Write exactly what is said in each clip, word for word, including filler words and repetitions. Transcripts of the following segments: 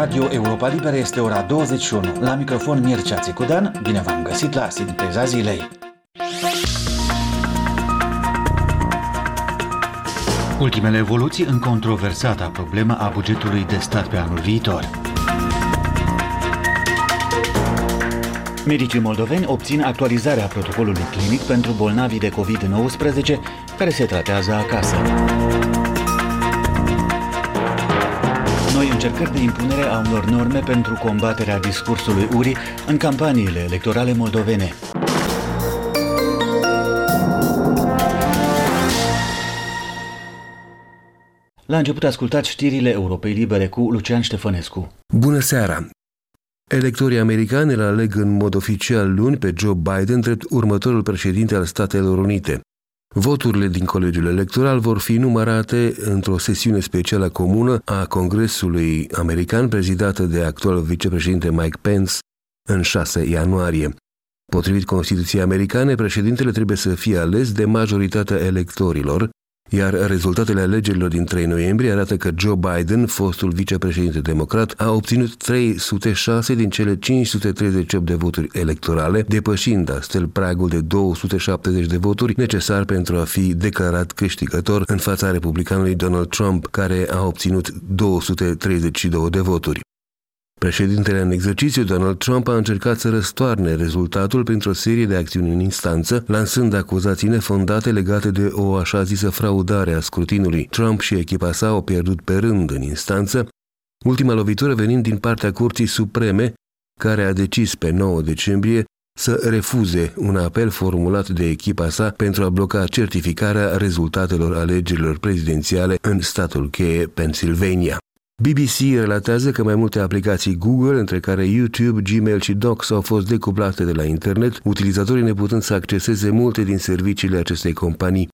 Radio Europa Liberă este ora douăzeci și unu. La microfon Mircea Țicudean, bine v-am găsit la Sinteza Zilei. Ultimele evoluții în controversata problemă a bugetului de stat pe anul viitor. Medicii moldoveni obțin actualizarea protocolului clinic pentru bolnavii de covid nouăsprezece care se tratează acasă. Noi încercări de impunere a unor norme pentru combaterea discursului urii în campaniile electorale moldovene. La început ascultați știrile Europei Libere cu Lucian Ștefănescu. Bună seara! Electorii americani îl aleg în mod oficial luni pe Joe Biden drept următorul președinte al Statelor Unite. Voturile din colegiul electoral vor fi numărate într-o sesiune specială comună a Congresului American, prezidată de actualul vicepreședinte Mike Pence, în șase ianuarie. Potrivit Constituției americane, președintele trebuie să fie ales de majoritatea electorilor, iar rezultatele alegerilor din trei noiembrie arată că Joe Biden, fostul vicepreședinte democrat, a obținut trei sute șase din cele cinci sute treizeci și opt de voturi electorale, depășind astfel pragul de două sute șaptezeci de voturi necesar pentru a fi declarat câștigător în fața republicanului Donald Trump, care a obținut două sute treizeci și două de voturi. Președintele în exercițiu, Donald Trump, a încercat să răstoarne rezultatul printr-o serie de acțiuni în instanță, lansând acuzații nefondate legate de o așa zisă fraudare a scrutinului. Trump și echipa sa au pierdut pe rând în instanță, ultima lovitură venind din partea Curții Supreme, care a decis pe nouă decembrie să refuze un apel formulat de echipa sa pentru a bloca certificarea rezultatelor alegerilor prezidențiale în statul cheie Pennsylvania. B B C relatează că mai multe aplicații Google, între care YouTube, Gmail și Docs, au fost decuplate de la internet, utilizatorii neputând să acceseze multe din serviciile acestei companii.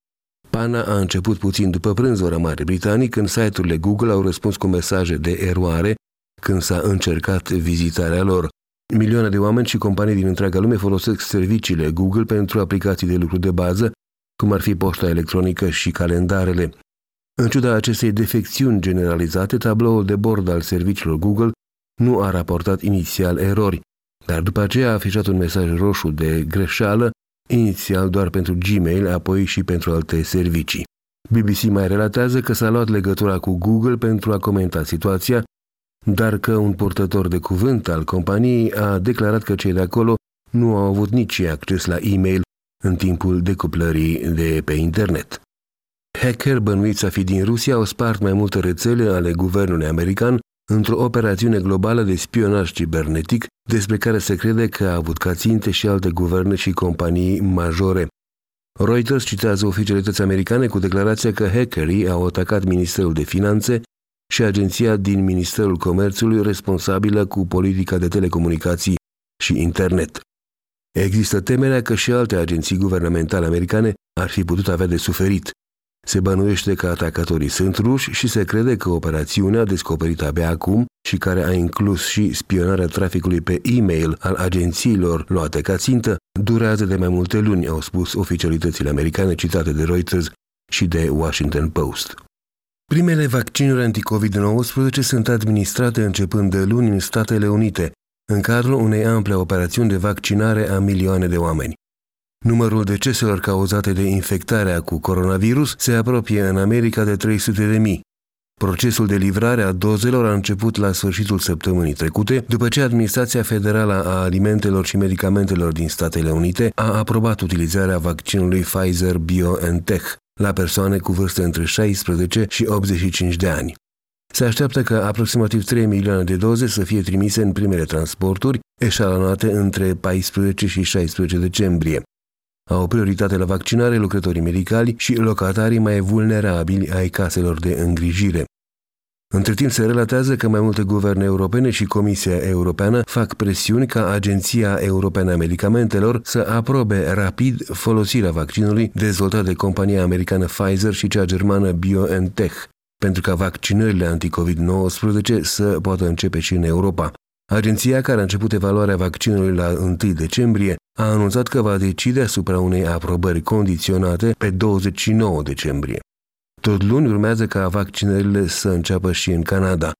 Pana a început puțin după prânz ora Marii Britanii, când site-urile Google au răspuns cu mesaje de eroare când s-a încercat vizitarea lor. Milioane de oameni și companii din întreaga lume folosesc serviciile Google pentru aplicații de lucru de bază, cum ar fi poșta electronică și calendarele. În ciuda acestei defecțiuni generalizate, tabloul de bord al serviciilor Google nu a raportat inițial erori, dar după aceea a afișat un mesaj roșu de greșeală, inițial doar pentru Gmail, apoi și pentru alte servicii. B B C mai relatează că s-a luat legătura cu Google pentru a comenta situația, dar că un purtător de cuvânt al companiei a declarat că cei de acolo nu au avut nici acces la e-mail în timpul decuplării de pe internet. Hacker bănuiți a fi din Rusia au spart mai multe rețele ale guvernului american într-o operațiune globală de spionaj cibernetic, despre care se crede că a avut ca ținte și alte guverne și companii majore. Reuters citează oficialități americane cu declarația că hackerii au atacat Ministerul de Finanțe și agenția din Ministerul Comerțului responsabilă cu politica de telecomunicații și internet. Există temerea că și alte agenții guvernamentale americane ar fi putut avea de suferit. Se bănuiește că atacatorii sunt ruși și se crede că operațiunea, descoperită abia acum și care a inclus și spionarea traficului pe e-mail al agențiilor luate ca țintă, durează de mai multe luni, au spus oficialitățile americane citate de Reuters și de Washington Post. Primele vaccinuri anticovid nouăsprezece sunt administrate începând de luni în Statele Unite, în cadrul unei ample operațiuni de vaccinare a milioane de oameni. Numărul deceselor cauzate de infectarea cu coronavirus se apropie în America de trei sute de mii. Procesul de livrare a dozelor a început la sfârșitul săptămânii trecute, după ce Administrația Federală a Alimentelor și Medicamentelor din Statele Unite a aprobat utilizarea vaccinului Pfizer-BioNTech la persoane cu vârste între șaisprezece și optzeci și cinci de ani. Se așteaptă ca aproximativ trei milioane de doze să fie trimise în primele transporturi, eșalonate între paisprezece și șaisprezece decembrie. Au prioritate la vaccinare lucrătorii medicali și locatarii mai vulnerabili ai caselor de îngrijire. Între timp se relatează că mai multe guverne europene și Comisia Europeană fac presiuni ca Agenția Europeană a Medicamentelor să aprobe rapid folosirea vaccinului dezvoltat de compania americană Pfizer și cea germană BioNTech, pentru ca vaccinările anticovid nouăsprezece să poată începe și în Europa. Agenția, care a început evaluarea vaccinului la întâi decembrie, a anunțat că va decide asupra unei aprobări condiționate pe douăzeci și nouă decembrie. Tot luni urmează ca vaccinările să înceapă și în Canada.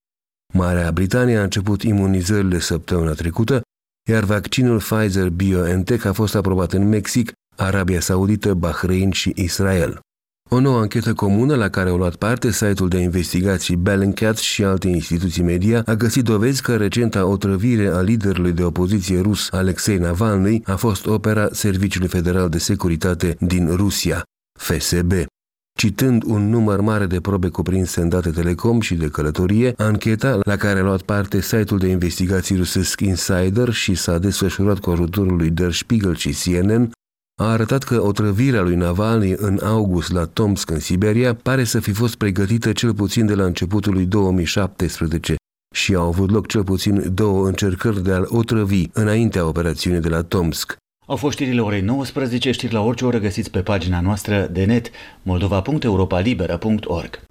Marea Britanie a început imunizările săptămâna trecută, iar vaccinul Pfizer-BioNTech a fost aprobat în Mexic, Arabia Saudită, Bahrain și Israel. O nouă anchetă comună la care au luat parte site-ul de investigații Bellingcat și alte instituții media a găsit dovezi că recenta otrăvire a liderului de opoziție rus Alexei Navalny a fost opera Serviciului Federal de Securitate din Rusia, F S B. Citând un număr mare de probe cuprinse în date telecom și de călătorie, ancheta la care a luat parte site-ul de investigații rusesc Insider și s-a desfășurat cu ajutorul lui Der Spiegel și C N N, a arătat că otrăvirea lui Navalny în august la Tomsk, în Siberia, pare să fi fost pregătită cel puțin de la începutul lui două mii șaptesprezece și au avut loc cel puțin două încercări de a-l otrăvi înaintea operațiunii de la Tomsk. Au fost știrile orei nouăsprezece, știri la orice oră găsiți pe pagina noastră de net moldova punct europa liberă punct org.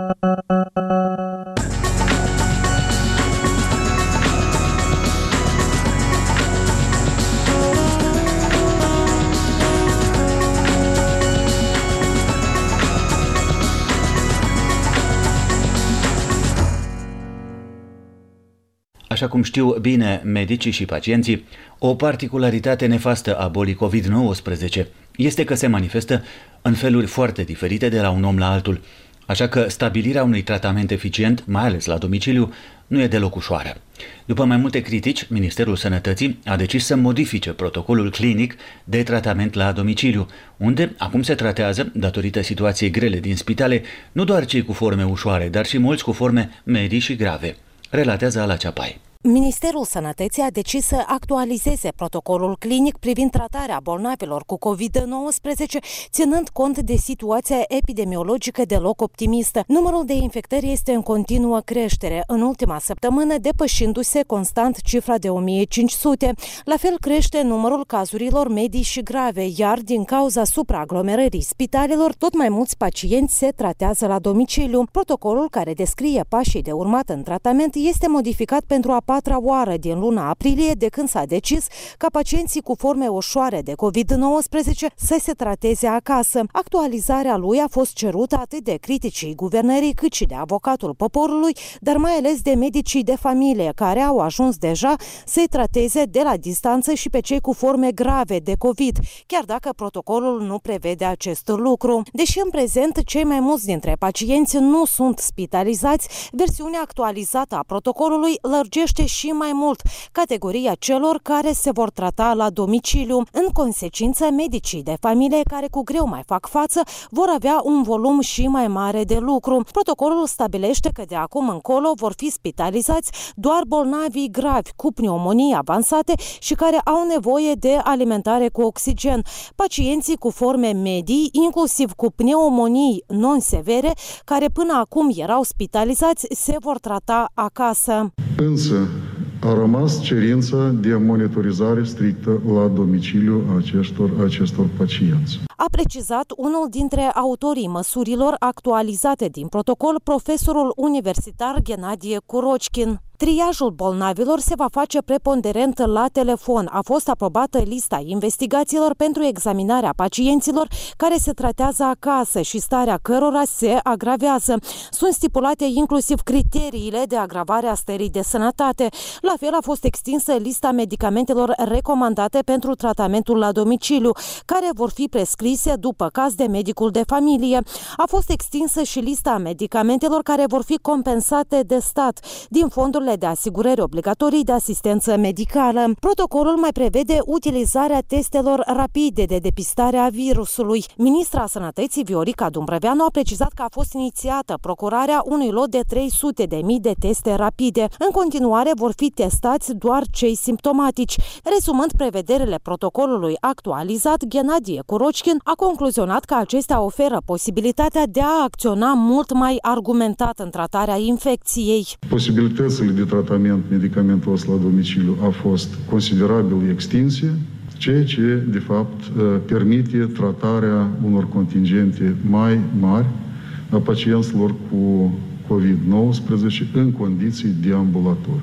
Așa cum știu bine medicii și pacienții, o particularitate nefastă a bolii covid nouăsprezece este că se manifestă în feluri foarte diferite de la un om la altul, așa că stabilirea unui tratament eficient, mai ales la domiciliu, nu e deloc ușoară. După mai multe critici, Ministerul Sănătății a decis să modifice protocolul clinic de tratament la domiciliu, unde acum se tratează, datorită situației grele din spitale, nu doar cei cu forme ușoare, dar și mulți cu forme medii și grave, relatează Ala Ceapai. Ministerul Sănătății a decis să actualizeze protocolul clinic privind tratarea bolnavilor cu covid nouăsprezece, ținând cont de situația epidemiologică deloc optimistă. Numărul de infectări este în continuă creștere, în ultima săptămână depășindu-se constant cifra de o mie cinci sute. La fel crește numărul cazurilor medii și grave, iar din cauza supraaglomerării spitalelor, tot mai mulți pacienți se tratează la domiciliu. Protocolul care descrie pașii de urmat în tratament este modificat pentru a patra oară din luna aprilie, de când s-a decis ca pacienții cu forme ușoare de covid nouăsprezece să se trateze acasă. Actualizarea lui a fost cerută atât de criticii guvernării cât și de avocatul poporului, dar mai ales de medicii de familie, care au ajuns deja să-i trateze de la distanță și pe cei cu forme grave de COVID, chiar dacă protocolul nu prevede acest lucru. Deși în prezent cei mai mulți dintre pacienți nu sunt spitalizați, versiunea actualizată a protocolului lărgește și mai mult categoria celor care se vor trata la domiciliu. În consecință, medicii de familie care cu greu mai fac față vor avea un volum și mai mare de lucru. Protocolul stabilește că de acum încolo vor fi spitalizați doar bolnavii gravi cu pneumonii avansate și care au nevoie de alimentare cu oxigen. Pacienții cu forme medii, inclusiv cu pneumonii non-severe, care până acum erau spitalizați, se vor trata acasă. Însă a rămas cerința de monitorizare strictă la domiciliu a acestor, acestor pacienți. A precizat unul dintre autorii măsurilor actualizate din protocol, profesorul universitar Ghenadie Kurockin. Triajul bolnavilor se va face preponderent la telefon. A fost aprobată lista investigațiilor pentru examinarea pacienților care se tratează acasă și starea cărora se agravează. Sunt stipulate inclusiv criteriile de agravare a stării de sănătate. La fel a fost extinsă lista medicamentelor recomandate pentru tratamentul la domiciliu, care vor fi prescrise după caz de medicul de familie. A fost extinsă și lista medicamentelor care vor fi compensate de stat din fondurile de asigurări obligatorii de asistență medicală. Protocolul mai prevede utilizarea testelor rapide de depistare a virusului. Ministra Sănătății Viorica Dumbrăveanu a precizat că a fost inițiată procurarea unui lot de trei sute de mii de teste rapide. În continuare vor fi testați doar cei simptomatici. Rezumând prevederile protocolului actualizat, Ghenadie Kurockin a concluzionat că acestea oferă posibilitatea de a acționa mult mai argumentat în tratarea infecției. Posibilitățile de tratament medicamentos la domiciliu a fost considerabil extinse, ceea ce, de fapt, permite tratarea unor contingente mai mari a pacienților cu covid nouăsprezece în condiții de ambulator.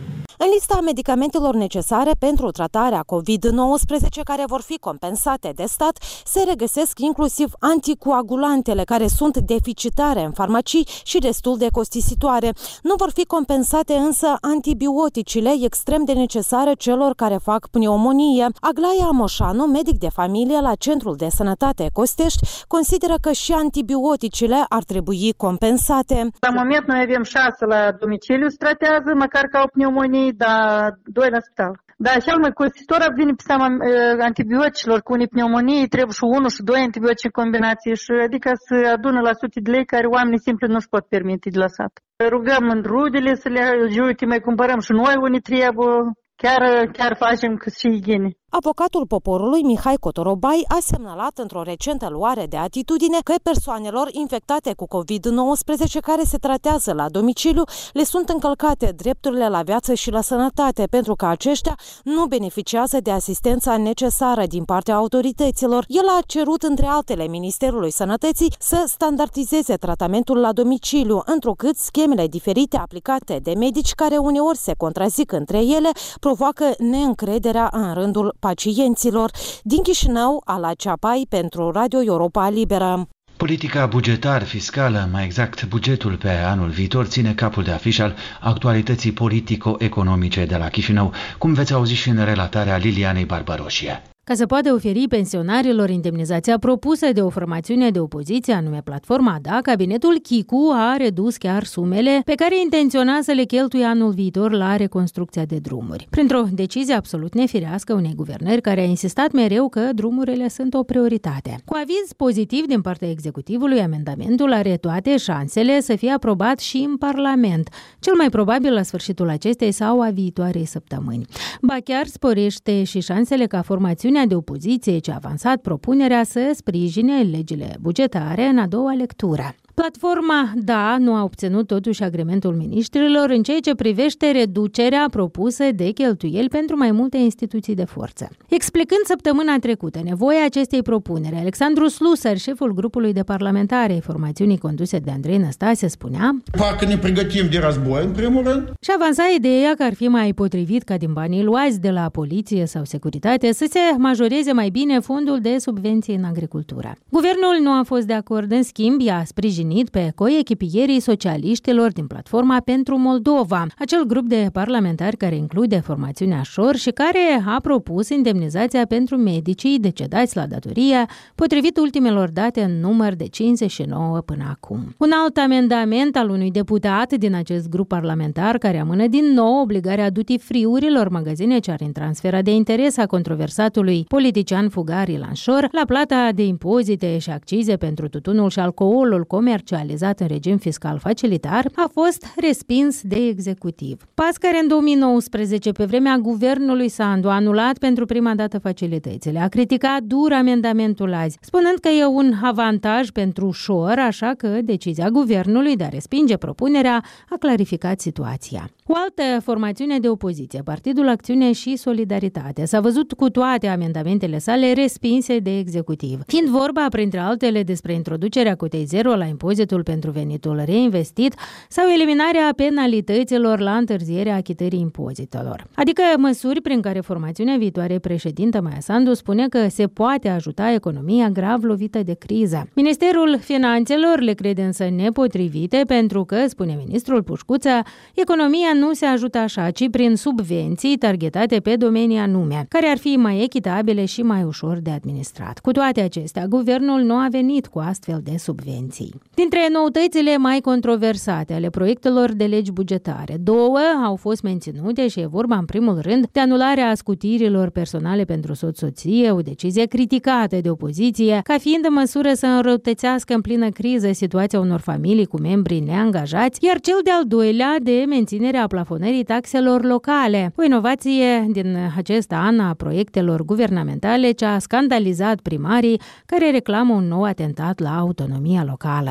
În lista medicamentelor necesare pentru tratarea covid nouăsprezece care vor fi compensate de stat se regăsesc inclusiv anticoagulantele care sunt deficitare în farmacii și destul de costisitoare. Nu vor fi compensate însă antibioticile extrem de necesare celor care fac pneumonie. Aglaia Moșanu, medic de familie la Centrul de Sănătate Costești, consideră că și antibioticile ar trebui compensate. La moment noi avem șase la domiciliu se tratează, măcar ca o pneumonie, dar doi la spital. Da, cel mai costisitor vine pe seama uh, antibioticilor cu unei pneumonii, trebuie și unul și doi antibiotici în combinație, și adică se adună la sute de lei care oamenii simplu nu-și pot permite de lăsat. Rugăm în rudele să le ajute, mai cumpărăm și noi unii trebuie, chiar, chiar facem că și igiene. Avocatul poporului Mihai Cotorobai a semnalat într-o recentă luare de atitudine că persoanelor infectate cu covid nouăsprezece care se tratează la domiciliu le sunt încălcate drepturile la viață și la sănătate, pentru că aceștia nu beneficiază de asistența necesară din partea autorităților. El a cerut, între altele, Ministerului Sănătății să standardizeze tratamentul la domiciliu, întrucât schemele diferite aplicate de medici, care uneori se contrazic între ele, provoacă neîncrederea în rândul pacienților. Din Chișinău, Ala Ceapai pentru Radio Europa Liberă. Politica bugetar-fiscală, mai exact bugetul pe anul viitor, ține capul de afiș al actualității politico-economice de la Chișinău, cum veți auzi și în relatarea Lilianei Barbaroșie. Ca să poată oferi pensionarilor indemnizația propusă de o formațiune de opoziție, anume Platforma D A, cabinetul Chicu a redus chiar sumele pe care intenționa să le cheltuie anul viitor la reconstrucția de drumuri. Printr-o decizie absolut nefirească unei guvernări care a insistat mereu că drumurile sunt o prioritate. Cu aviz pozitiv din partea executivului, amendamentul are toate șansele să fie aprobat și în Parlament, cel mai probabil la sfârșitul acestei sau a viitoarei săptămâni. Ba chiar sporește și șansele ca formațiunea de opoziție ce a avansat propunerea să sprijine legile bugetare în a doua lectură. Platforma D A nu a obținut totuși agrementul miniștrilor în ceea ce privește reducerea propusă de cheltuieli pentru mai multe instituții de forță. Explicând săptămâna trecută nevoia acestei propuneri, Alexandru Slusar, șeful grupului de parlamentare ai formațiunii conduse de Andrei Năstase, spunea: Parcă ne pregătim de război, în primul rând. Și avansa ideea că ar fi mai potrivit ca din banii luați de la poliție sau securitate să se majoreze mai bine fondul de subvenții în agricultură. Guvernul nu a fost de acord, în schimb, i-a sprijinit pe coechipierii socialiștilor din Platforma pentru Moldova, acel grup de parlamentari care include formațiunea Șor și care a propus indemnizația pentru medicii decedați la datorie, potrivit ultimelor date în număr de cincizeci și nouă până acum. Un alt amendament al unui deputat din acest grup parlamentar care amână din nou obligarea duty-free-urilor, magazine ce ar intra în sfera de interes a controversatului politician fugar Ilan Șor, la plata de impozite și accize pentru tutunul și alcoolul comercializat în regim fiscal facilitar, a fost respins de executiv. Pas care în două mii nouăsprezece, pe vremea guvernului Sandu, a anulat pentru prima dată facilitățile. A criticat dur amendamentul azi, spunând că e un avantaj pentru Șor, așa că decizia guvernului de a respinge propunerea a clarificat situația. O altă formațiune de opoziție, Partidul Acțiune și Solidaritate, s-a văzut cu toate amendamentele sale respinse de executiv. Fiind vorba, printre altele, despre introducerea cotei zero la impozitul pentru venitul reinvestit sau eliminarea penalităților la întârzierea achitării impozitelor. Adică măsuri prin care formațiunea viitoare președintă Maia Sandu spune că se poate ajuta economia grav lovită de criză. Ministerul Finanțelor le crede însă nepotrivite pentru că, spune ministrul Pușcuță, economia nu se ajută așa, ci prin subvenții targetate pe domenii anume, care ar fi mai echitabile și mai ușor de administrat. Cu toate acestea, guvernul nu a venit cu astfel de subvenții. Dintre noutățile mai controversate ale proiectelor de legi bugetare, două au fost menținute și e vorba în primul rând de anularea scutirilor personale pentru soț-soție, o decizie criticată de opoziție ca fiind în măsură să înrăutățească în plină criză situația unor familii cu membri neangajați, iar cel de-al doilea de menținerea plafonării taxelor locale, o inovație din acest an a proiectelor guvernamentale ce a scandalizat primarii care reclamă un nou atentat la autonomia locală.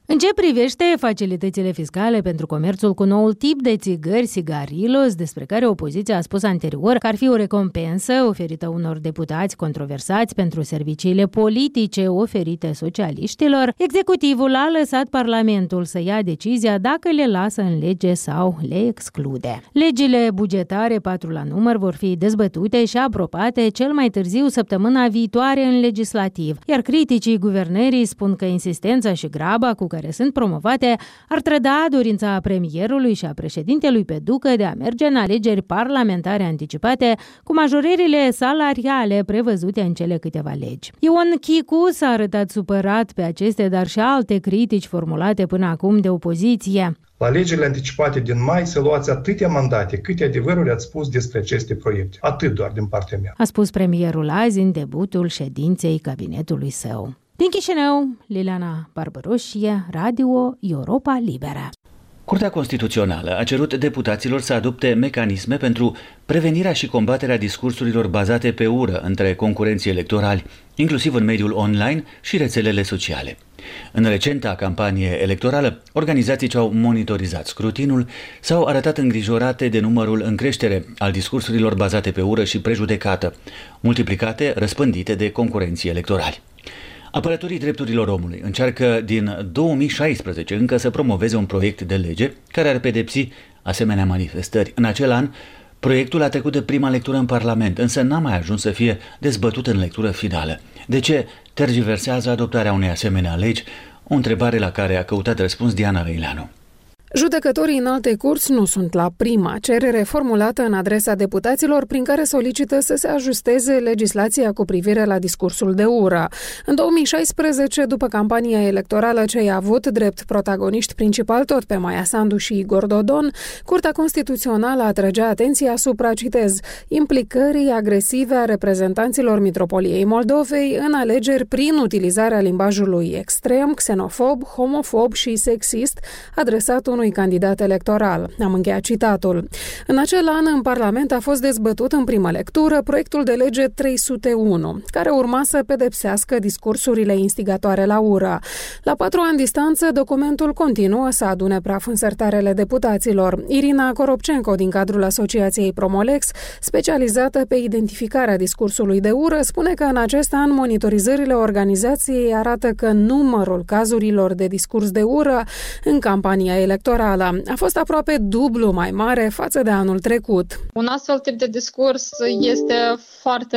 În ce privește facilitățile fiscale pentru comerțul cu noul tip de țigări, sigarilos, despre care opoziția a spus anterior că ar fi o recompensă oferită unor deputați controversați pentru serviciile politice oferite socialiștilor, executivul a lăsat Parlamentul să ia decizia dacă le lasă în lege sau le exclude. Legile bugetare patru la număr vor fi dezbătute și aprobate cel mai târziu săptămâna viitoare în legislativ, iar criticii guvernării spun că insistența și graba cu care sunt promovate ar trăda dorința premierului și a președintelui Peducă de a merge în alegeri parlamentare anticipate cu majorările salariale prevăzute în cele câteva legi. Ion Chicu s-a arătat supărat pe aceste, dar și alte critici formulate până acum de opoziție. La legile anticipate din mai să luați atâtea mandate, câte adevăruri ați spus despre aceste proiecte. Atât doar din partea mea. A spus premierul azi în debutul ședinței cabinetului său. Din Chișinău, Liliana Barbăroșie, Radio Europa Liberă. Curtea Constituțională a cerut deputaților să adopte mecanisme pentru prevenirea și combaterea discursurilor bazate pe ură între concurenții electorali, inclusiv în mediul online și rețelele sociale. În recenta campanie electorală, organizații ce au monitorizat scrutinul s-au arătat îngrijorate de numărul în creștere al discursurilor bazate pe ură și prejudecată, multiplicate, răspândite de concurenții electorali. Apărătorii drepturilor omului încearcă din două mii șaisprezece încă să promoveze un proiect de lege care ar pedepsi asemenea manifestări. În acel an, proiectul a trecut de prima lectură în Parlament, însă n-a mai ajuns să fie dezbătut în lectură finală. De ce tergiversează adoptarea unei asemenea legi? O întrebare la care a căutat răspuns Diana Răileanu. Judecătorii în alte curți nu sunt la prima cerere formulată în adresa deputaților prin care solicită să se ajusteze legislația cu privire la discursul de ură. În două mii șaisprezece, după campania electorală ce i-a avut drept protagoniști principal tot pe Maia Sandu și Igor Dodon, Curtea Constituțională atrăgea atenția asupra, citez, implicării agresive a reprezentanților Mitropoliei Moldovei în alegeri prin utilizarea limbajului extrem, xenofob, homofob și sexist adresat unui candidat electoral. Am încheiat citatul. În acel an, în Parlament a fost dezbătut în primă lectură proiectul de lege trei sute unu, care urma să pedepsească discursurile instigatoare la ură. La patru ani distanță, documentul continuă să adune praf în sertarele deputaților. Irina Coropcenco, din cadrul Asociației Promolex, specializată pe identificarea discursului de ură, spune că în acest an monitorizările organizației arată că numărul cazurilor de discurs de ură în campania electorală a fost aproape dublu mai mare față de anul trecut. Un astfel tip de discurs este foarte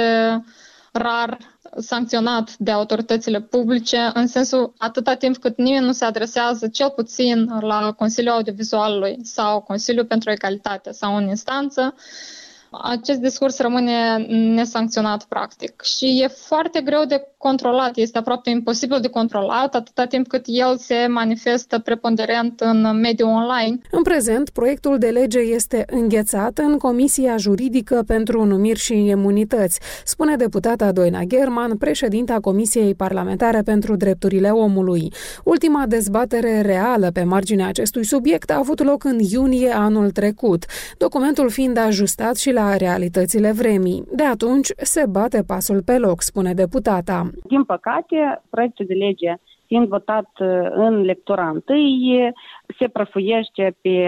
rar sancționat de autoritățile publice, în sensul atâta timp cât nimeni nu se adresează cel puțin la Consiliul Audiovizualului sau Consiliul pentru Egalitate sau în instanță, acest discurs rămâne nesancționat practic și e foarte greu de controlat, este aproape imposibil de controlat atâta timp cât el se manifestă preponderent în mediul online. În prezent, proiectul de lege este înghețat în Comisia Juridică pentru Numiri și Imunități, spune deputata Doina German, președinta Comisiei Parlamentare pentru Drepturile Omului. Ultima dezbatere reală pe marginea acestui subiect a avut loc în iunie anul trecut, documentul fiind ajustat și la realitățile vremii. De atunci se bate pasul pe loc, spune deputata. Din păcate, proiectul de lege fiind votat în lectura întâi, se prăfuiește pe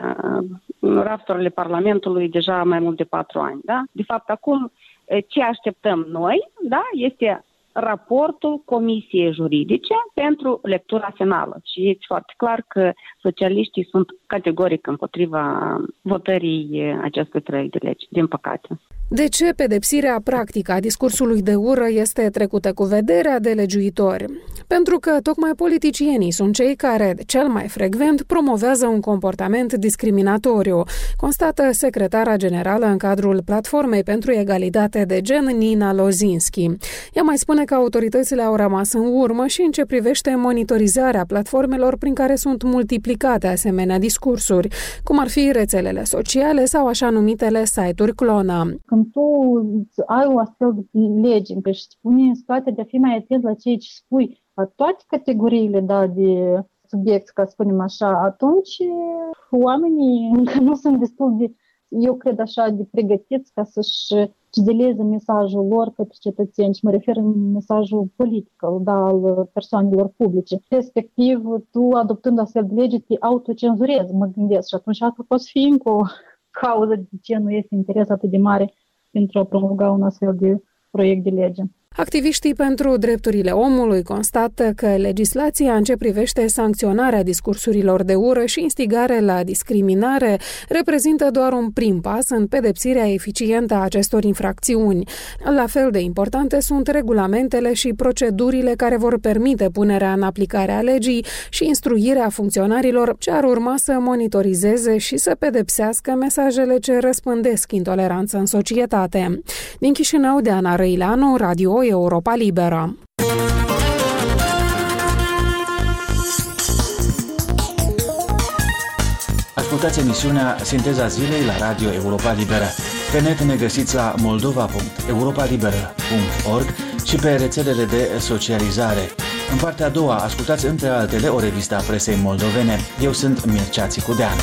rafturile Parlamentului deja mai mult de patru ani. Da? De fapt, acum ce așteptăm noi, da, este raportul Comisiei Juridice pentru lectura finală. Și este foarte clar că socialiștii sunt categoric împotriva votării acestui proiect de lege, din păcate. De ce pedepsirea practică a discursului de ură este trecută cu vederea de legiuitori? Pentru că tocmai politicienii sunt cei care, cel mai frecvent, promovează un comportament discriminatoriu, constată secretara generală în cadrul Platformei pentru Egalitate de Gen, Nina Lozinski. Ea mai spune că autoritățile au rămas în urmă și în ce privește monitorizarea platformelor prin care sunt multiplicate asemenea discursuri, cum ar fi rețelele sociale sau așa numitele site-uri clonă. Când tu ai o astfel de lege în care își spune situația de a fi mai atent la ceea ce spui, la toate categoriile da, de subiect, ca să spunem așa, atunci oamenii încă nu sunt destul de, eu cred așa, de pregătiți ca să-și cizeleze mesajul lor către cetățeni și mă refer în mesajul politic, da, al persoanelor publice. Respectiv, tu adoptând astfel de lege te autocenzurezi, mă gândesc, și atunci asta poate fi încă o cauză de ce nu este interes atât de mare pentru a promulga un astfel de proiect de lege. Activiștii pentru drepturile omului constată că legislația în ce privește sancționarea discursurilor de ură și instigare la discriminare reprezintă doar un prim pas în pedepsirea eficientă a acestor infracțiuni. La fel de importante sunt regulamentele și procedurile care vor permite punerea în aplicare a legii și instruirea funcționarilor ce ar urma să monitorizeze și să pedepsească mesajele ce răspândesc intoleranță în societate. Din Chișinău, de Ana Răileanu, Radio Europa Liberă. Ascultați emisiunea Sinteza Zilei la Radio Europa Liberă. Pe net ne găsiți la moldova punct europa liberă punct org și pe rețelele de socializare. În partea a doua, ascultați între altele o revistă a presei moldovene. Eu sunt Mircea Țicudean.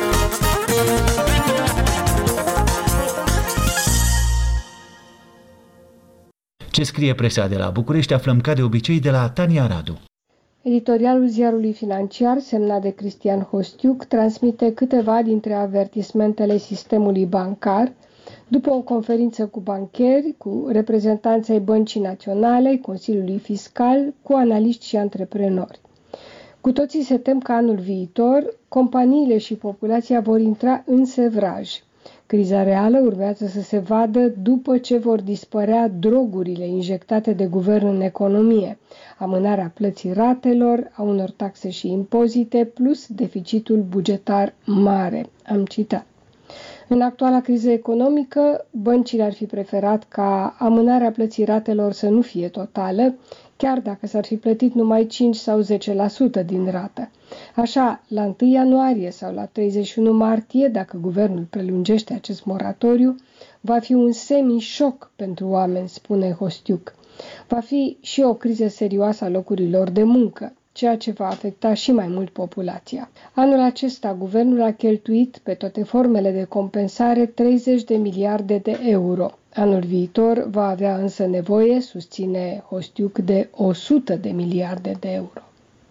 Ce scrie presa de la București aflăm ca de obicei de la Tania Radu. Editorialul ziarului financiar, semnat de Cristian Hostiuc, transmite câteva dintre avertismentele sistemului bancar după o conferință cu bancheri, cu reprezentanții ai Băncii Naționale, Consiliului Fiscal, cu analiști și antreprenori. Cu toții se tem că anul viitor companiile și populația vor intra în sevraj. Criza reală urmează să se vadă după ce vor dispărea drogurile injectate de guvern în economie, amânarea plății ratelor, a unor taxe și impozite, plus deficitul bugetar mare. Am citat. În actuala criză economică, băncile ar fi preferat ca amânarea plății ratelor să nu fie totală, chiar dacă s-ar fi plătit numai cinci sau zece la sută din rată. Așa, la întâi ianuarie sau la treizeci și unu martie, dacă guvernul prelungește acest moratoriu, va fi un semi-șoc pentru oameni, spune Hostiuc. Va fi și o criză serioasă a locurilor de muncă, ceea ce va afecta și mai mult populația. Anul acesta, guvernul a cheltuit pe toate formele de compensare treizeci de miliarde de euro. Anul viitor va avea însă nevoie, susține Hostiuc, de o sută de miliarde de euro.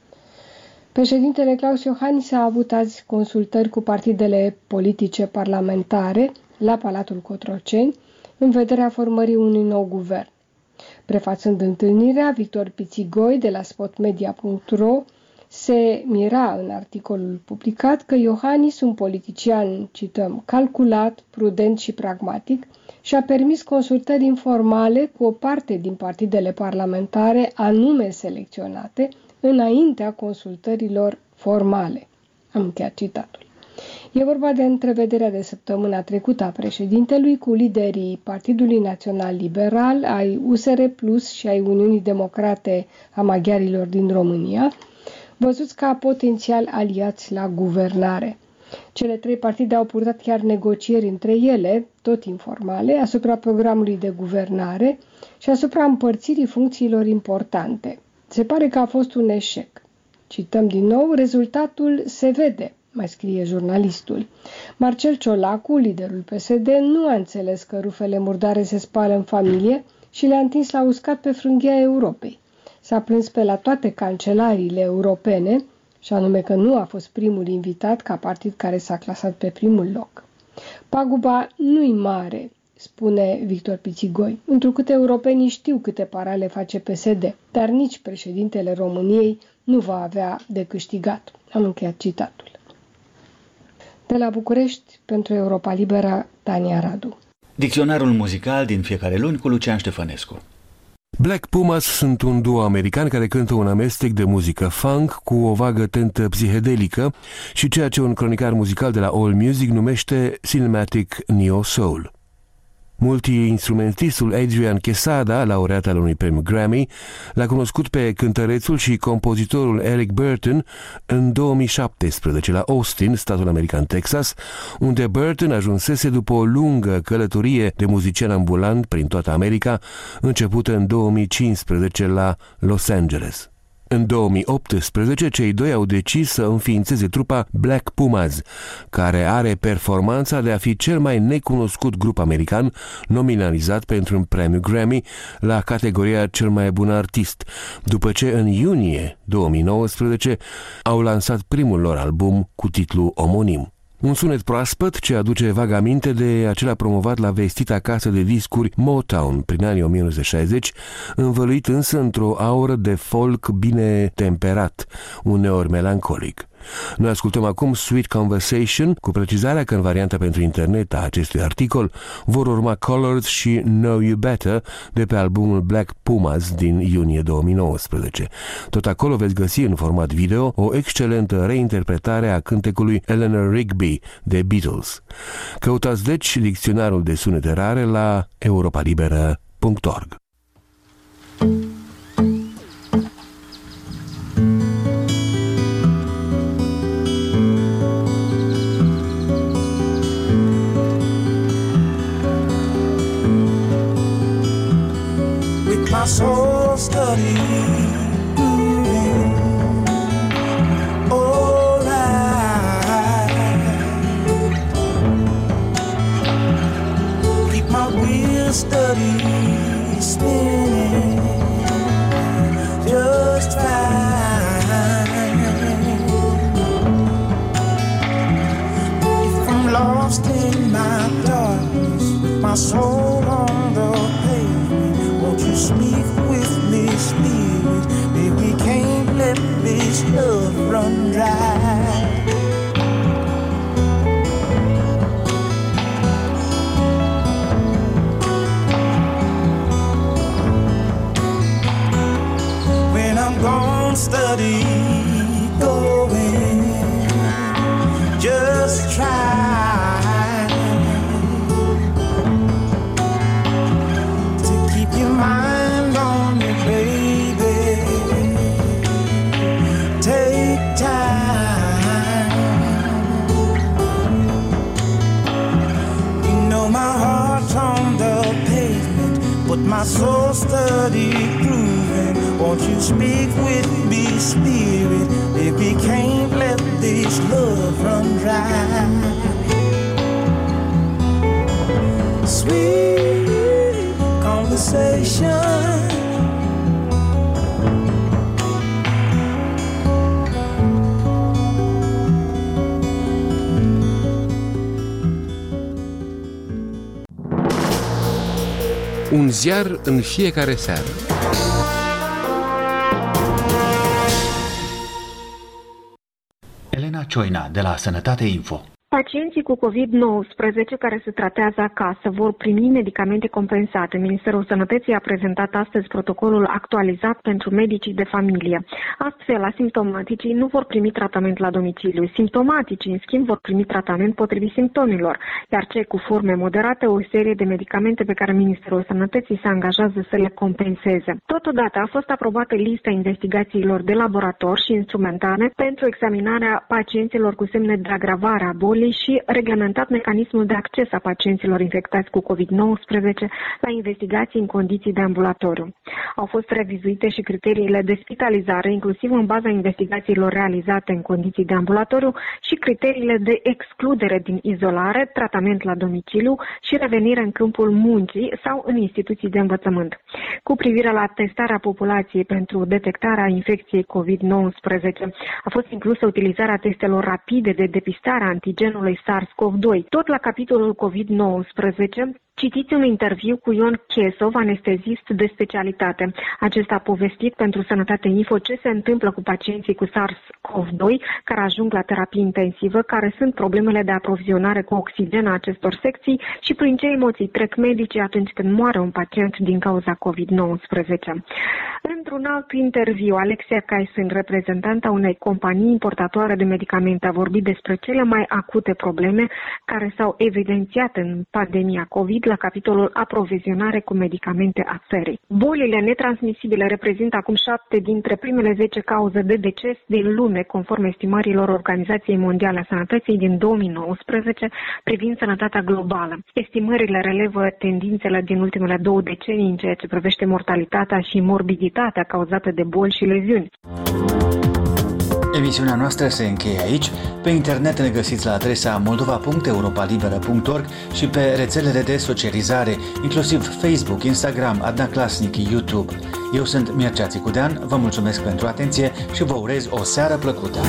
Președintele Claus Iohannis a avut azi consultări cu partidele politice parlamentare la Palatul Cotroceni în vederea formării unui nou guvern. Prefațând întâlnirea, Victor Pițigoi de la spotmedia punct ro se mira în articolul publicat că Iohannis, un politician, cităm, calculat, prudent și pragmatic, și-a permis consultări informale cu o parte din partidele parlamentare anume selecționate înaintea consultărilor formale. Am încheiat citatul. E vorba de întrevederea de săptămâna trecută a președintelui cu liderii Partidului Național Liberal, ai U S R Plus și ai Uniunii Democrate a Maghiarilor din România, văzuți ca potențial aliați la guvernare. Cele trei partide au purtat chiar negocieri între ele, tot informale, asupra programului de guvernare și asupra împărțirii funcțiilor importante. Se pare că a fost un eșec. Cităm din nou, rezultatul se vede, mai scrie jurnalistul. Marcel Ciolacu, liderul P S D, nu a înțeles că rufele murdare se spală în familie și le-a întins la uscat pe frânghia Europei. S-a plâns pe la toate cancelariile europene, și anume că nu a fost primul invitat ca partid care s-a clasat pe primul loc. Paguba nu-i mare, spune Victor Pițigoi, întrucât europenii știu câte parale face P S D, dar nici președintele României nu va avea de câștigat. Am încheiat citatul. De la București, pentru Europa Liberă, Tania Radu. Dicționarul muzical din fiecare luni cu Lucian Ștefănescu. Black Pumas sunt un duo american care cântă un amestec de muzică funk cu o vagă tentă psihedelică și ceea ce un cronicar muzical de la AllMusic numește Cinematic Neo Soul. Multi-instrumentistul Adrian Quesada, laureat al unui premiu Grammy, l-a cunoscut pe cântărețul și compozitorul Eric Burton în două mii șaptesprezece la Austin, statul american Texas, unde Burton ajunsese după o lungă călătorie de muzician ambulant prin toată America, începută în două mii cincisprezece la Los Angeles. În două mii optsprezece, cei doi au decis să înființeze trupa Black Pumas, care are performanța de a fi cel mai necunoscut grup american nominalizat pentru un premiu Grammy la categoria cel mai bun artist, după ce în iunie două mii nouăsprezece au lansat primul lor album cu titlu omonim. Un sunet proaspăt ce aduce vag aminte de acela promovat la vestita casă de discuri Motown prin anii o mie nouă sute șaizeci, învăluit însă într-o aură de folk bine temperat, uneori melancolic. Noi ascultăm acum Sweet Conversation, cu precizarea că în varianta pentru internet a acestui articol vor urma Colors și Know You Better de pe albumul Black Pumas din iunie două mii nouăsprezece. Tot acolo veți găsi în format video o excelentă reinterpretare a cântecului Eleanor Rigby de Beatles. Căutați deci dicționarul de sunete rare la europa liberă punct org. My soul study moving all right. Keep my wheels steady spinning just fine. If I'm lost in my darkness, my soul on the pavement, won't you speak with me, Spirit? Baby, can't let this love run dry. When I'm gone, steady going, just try mind on me, baby. Take time. You know my heart's on the pavement, but my soul's steady grooving. Won't you speak with me, Spirit? Baby, can't let this love run dry. Sweet conversation. Un ziar în fiecare seară. Elena Cioina, de la Sănătate Info. Pacienții cu covid nouăsprezece care se tratează acasă vor primi medicamente compensate. Ministerul Sănătății a prezentat astăzi protocolul actualizat pentru medicii de familie. Astfel, asimptomaticii nu vor primi tratament la domiciliu. Simptomaticii, în schimb, vor primi tratament potrivit simptomilor, iar cei cu forme moderate o serie de medicamente pe care Ministerul Sănătății se angajează să le compenseze. Totodată a fost aprobată lista investigațiilor de laborator și instrumentare pentru examinarea pacienților cu semne de agravare a bolii și reglementat mecanismul de acces a pacienților infectați cu covid nouăsprezece la investigații în condiții de ambulatoriu. Au fost revizuite și criteriile de spitalizare, inclusiv în baza investigațiilor realizate în condiții de ambulatoriu și criteriile de excludere din izolare, tratament la domiciliu și revenire în câmpul muncii sau în instituții de învățământ. Cu privire la testarea populației pentru detectarea infecției covid nouăsprezece, a fost inclusă utilizarea testelor rapide de depistare a antigenului SARS-CoV doi. Tot la capitolul covid nouăsprezece, citiți un interviu cu Ion Chesov, anestezist de specialitate. Acesta a povestit pentru Sănătate Info ce se întâmplă cu pacienții cu SARS-CoV doi care ajung la terapie intensivă, care sunt problemele de aprovizionare cu oxigen a acestor secții și prin ce emoții trec medicii atunci când moare un pacient din cauza covid nouăsprezece. Într-un alt interviu, Alexia Caisun, reprezentanta unei companii importatoare de medicamente, a vorbit despre cele mai acute probleme care s-au evidențiat în pandemia COVID la capitolul aprovizionare cu medicamente a țării. Bolile netransmisibile reprezintă acum șapte dintre primele zece cauze de deces din lume, conform estimărilor Organizației Mondiale a Sănătății din două mii nouăsprezece privind sănătatea globală. Estimările relevă tendințele din ultimele două decenii în ceea ce privește mortalitatea și morbiditatea cauzată de boli și leziuni. Emisiunea noastră se încheie aici. Pe internet ne găsiți la adresa moldova punct europa liberă punct org și pe rețelele de socializare, inclusiv Facebook, Instagram, Adna Clasnic, YouTube. Eu sunt Mircea Țicudean, vă mulțumesc pentru atenție și vă urez o seară plăcută.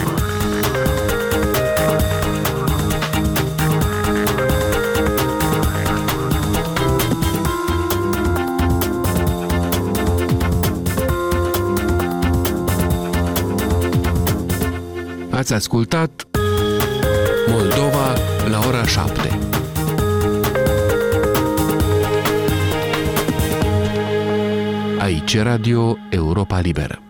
Ați ascultat Moldova la ora șapte. Aici Radio Europa Liberă.